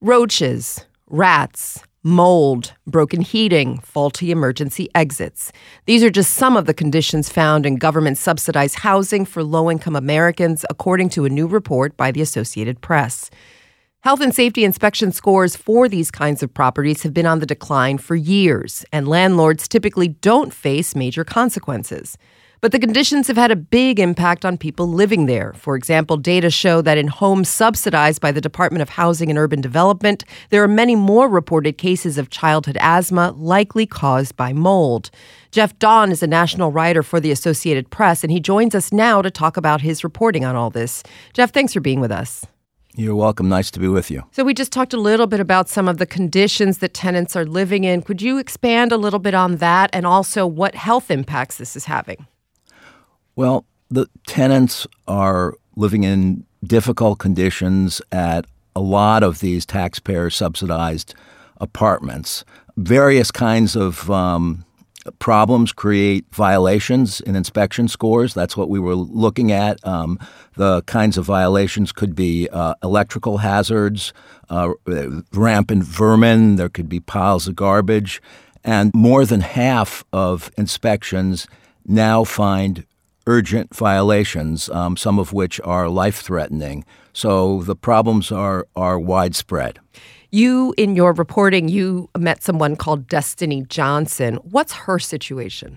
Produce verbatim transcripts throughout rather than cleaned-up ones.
Roaches, rats, mold, broken heating, faulty emergency exits. These are just some of the conditions found in government-subsidized housing for low-income Americans, according to a new report by the Associated Press. Health and safety inspection scores for these kinds of properties have been on the decline for years, and landlords typically don't face major consequences. But the conditions have had a big impact on people living there. For example, data show that in homes subsidized by the Department of Housing and Urban Development, there are many more reported cases of childhood asthma likely caused by mold. Jeff Dawn is a national writer for the Associated Press, and he joins us now to talk about his reporting on all this. Jeff, thanks for being with us. You're welcome. Nice to be with you. So we just talked a little bit about some of the conditions that tenants are living in. Could you expand a little bit on that and also what health impacts this is having? Well, the tenants are living in difficult conditions at a lot of these taxpayer-subsidized apartments. Various kinds of um, problems create violations in inspection scores. That's what we were looking at. Um, the kinds of violations could be uh, electrical hazards, uh, rampant vermin. There could be piles of garbage. And more than half of inspections now find urgent violations, um, some of which are life-threatening. So the problems are are widespread. You, in your reporting, you met someone called Destiny Johnson. What's her situation?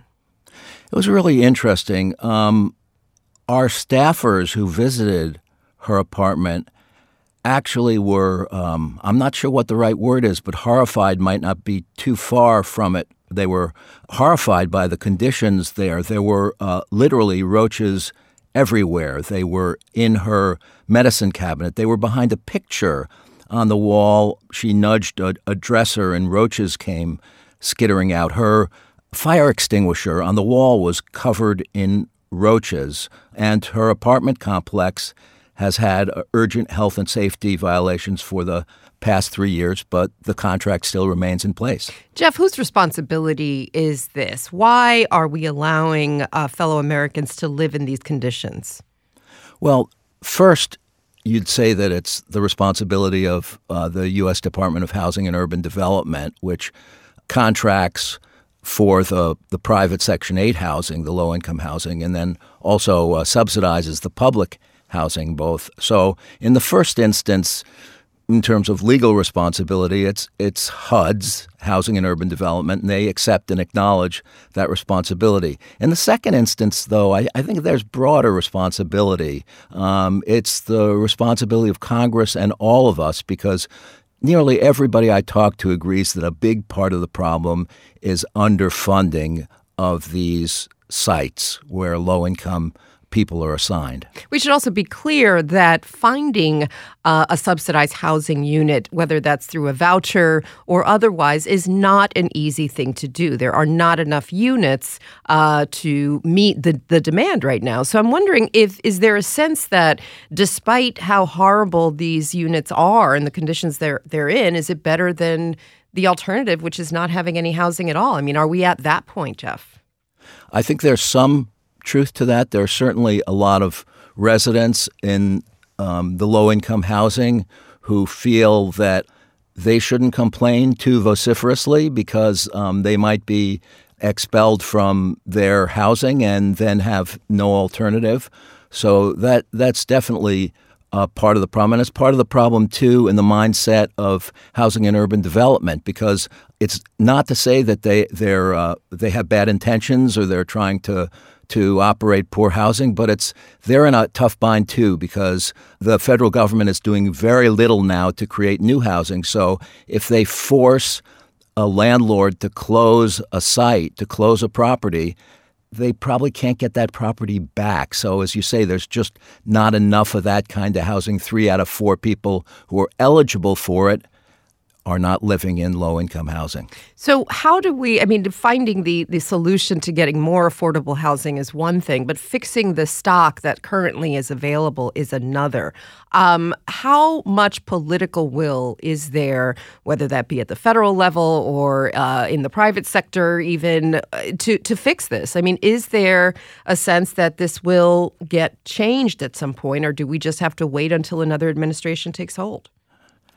It was really interesting. Um, our staffers who visited her apartment actually were, um, I'm not sure what the right word is, but horrified might not be too far from it. They were horrified by the conditions there. There were uh, literally roaches everywhere. They were in her medicine cabinet. They were behind a picture on the wall. She nudged a, a dresser and roaches came skittering out. Her fire extinguisher on the wall was covered in roaches, and her apartment complex has had uh, urgent health and safety violations for the past three years, but the contract still remains in place. Jeff, whose responsibility is this? Why are we allowing uh, fellow Americans to live in these conditions? Well, first, you'd say that it's the responsibility of uh, the U S Department of Housing and Urban Development, which contracts for the, the private Section eight housing, the low-income housing, and then also uh, subsidizes the public housing both. So in the first instance, in terms of legal responsibility, it's it's H U D's, Housing and Urban Development, and they accept and acknowledge that responsibility. In the second instance, though, I, I think there's broader responsibility. Um, it's the responsibility of Congress and all of us, because nearly everybody I talk to agrees that a big part of the problem is underfunding of these sites where low-income people are assigned. We should also be clear that finding uh, a subsidized housing unit, whether that's through a voucher or otherwise, is not an easy thing to do. There are not enough units uh, to meet the, the demand right now. So I'm wondering if is there a sense that despite how horrible these units are and the conditions they're they're in, is it better than the alternative, which is not having any housing at all? I mean, are we at that point, Jeff? I think there's some truth to that. There are certainly a lot of residents in um, the low-income housing who feel that they shouldn't complain too vociferously because um, they might be expelled from their housing and then have no alternative. So that that's definitely uh, part of the problem. And it's part of the problem, too, in the mindset of housing and urban development, because it's not to say that they they're uh, they have bad intentions or they're trying to to operate poor housing, but it's they're in a tough bind too because the federal government is doing very little now to create new housing. So if they force a landlord to close a site, to close a property, they probably can't get that property back. So as you say, there's just not enough of that kind of housing. Three out of four people who are eligible for it are not living in low-income housing. So how do we, I mean, finding the, the solution to getting more affordable housing is one thing, but fixing the stock that currently is available is another. Um, how much political will is there, whether that be at the federal level or uh, in the private sector even, uh, to, to fix this? I mean, is there a sense that this will get changed at some point, or do we just have to wait until another administration takes hold?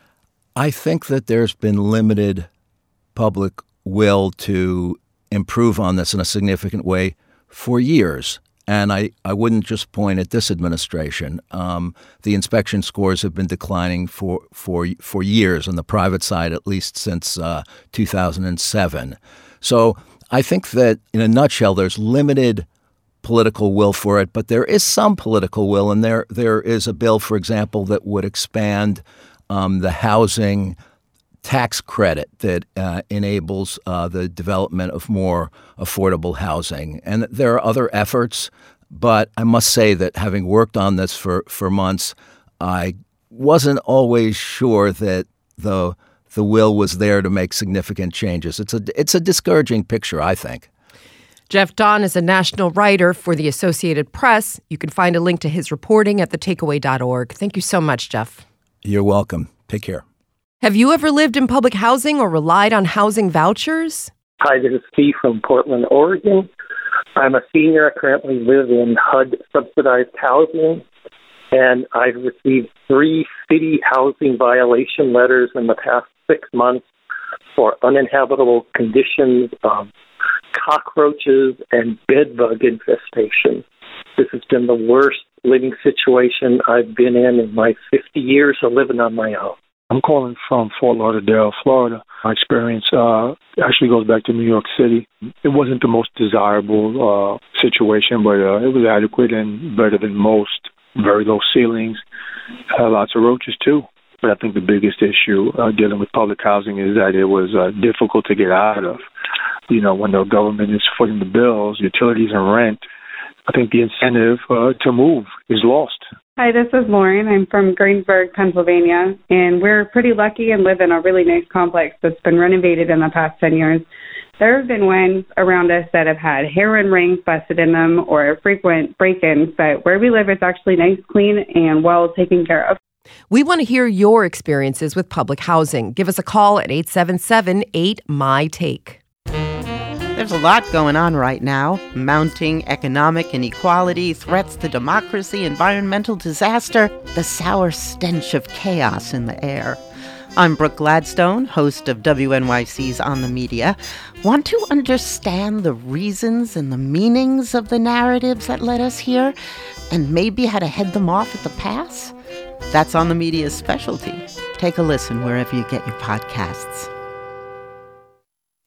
I think that there's been limited public will to improve on this in a significant way for years. And I, I wouldn't just point at this administration. Um, the inspection scores have been declining for, for, for years on the private side, at least since uh, two thousand seven. So I think that in a nutshell, there's limited political will for it, but there is some political will. And there there is a bill, for example, that would expand um, the housing tax credit that uh, enables uh, the development of more affordable housing. And there are other efforts, but I must say that having worked on this for, for months, I wasn't always sure that the the will was there to make significant changes. It's a it's a discouraging picture, I think. Jeff Dahn is a national writer for the Associated Press. You can find a link to his reporting at the takeaway dot org. Thank you so much, Jeff. You're welcome. Take care. Have you ever lived in public housing or relied on housing vouchers? Hi, this is Steve from Portland, Oregon. I'm a senior. I currently live in H U D-subsidized housing, and I've received three city housing violation letters in the past six months for uninhabitable conditions, um, cockroaches, and bedbug infestation. This has been the worst living situation I've been in in my fifty years of living on my own. I'm calling from Fort Lauderdale, Florida. My experience uh, actually goes back to New York City. It wasn't the most desirable uh, situation, but uh, it was adequate and better than most. Very low ceilings, uh, lots of roaches too. But I think the biggest issue uh, dealing with public housing is that it was uh, difficult to get out of. You know, when the government is footing the bills, utilities and rent, I think the incentive uh, to move is lost. Hi, this is Lauren. I'm from Greensburg, Pennsylvania, and we're pretty lucky and live in a really nice complex that's been renovated in the past ten years. There have been ones around us that have had heroin rings busted in them or frequent break-ins, but where we live, it's actually nice, clean, and well taken care of. We want to hear your experiences with public housing. Give us a call at eight seven seven, eight, M Y, TAKE. There's a lot going on right now. Mounting economic inequality, threats to democracy, environmental disaster, the sour stench of chaos in the air. I'm Brooke Gladstone, host of W N Y C's On the Media. Want to understand the reasons and the meanings of the narratives that led us here, and maybe how to head them off at the pass? That's On the Media's specialty. Take a listen wherever you get your podcasts.